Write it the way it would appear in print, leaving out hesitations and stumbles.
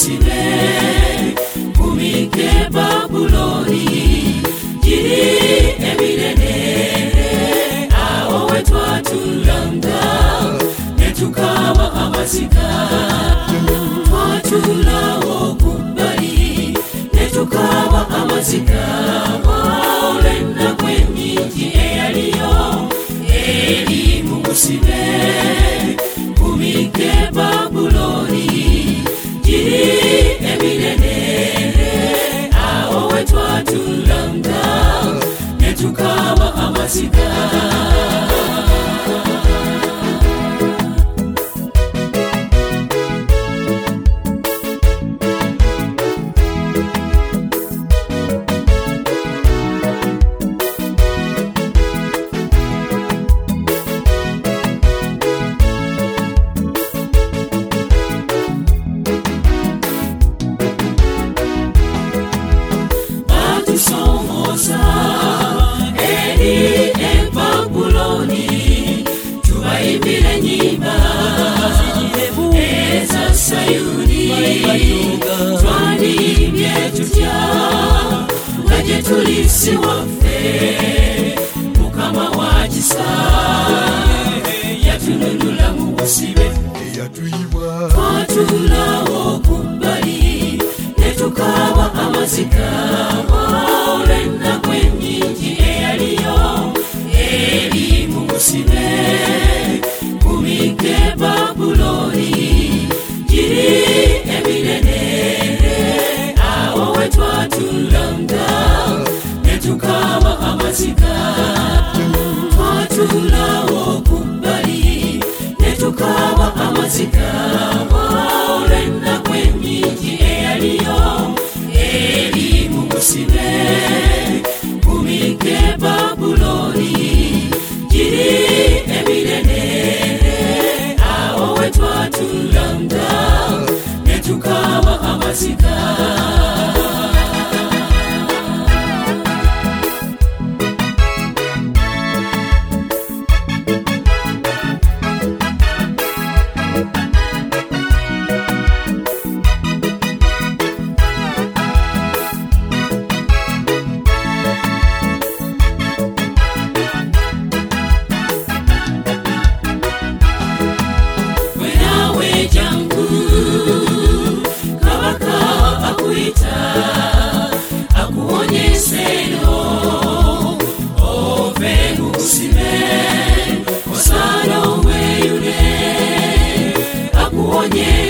musibe kumike Babuloni jiri eminene awo wetwatulanga netukaba amazika twatulawo kumbali netukaba amazika olenda kwenyingi eyaliyo eri mu musibe kumike Babuloni jiri eminene awo wetwatulanga netukaba amazika somoza eri Babuloni tubayimbire nyimba eza Sayuni twalimbye tutya ngaje tulisi waffe Mukama wagisa yatununula mu busibe twatulawo kumbali netukaba amazika olenda kwenyingi eyaliyo eri mu musibe kumike Babuloni jiri eminene awo wetwatulanga netukaba amazika twatulawo kumbali netukaba amazika olenda kwenyingi eyaliyo eri mu musibe kumike Babuloni jiri eminene awo wetwatulanga netukaba amazika yeah.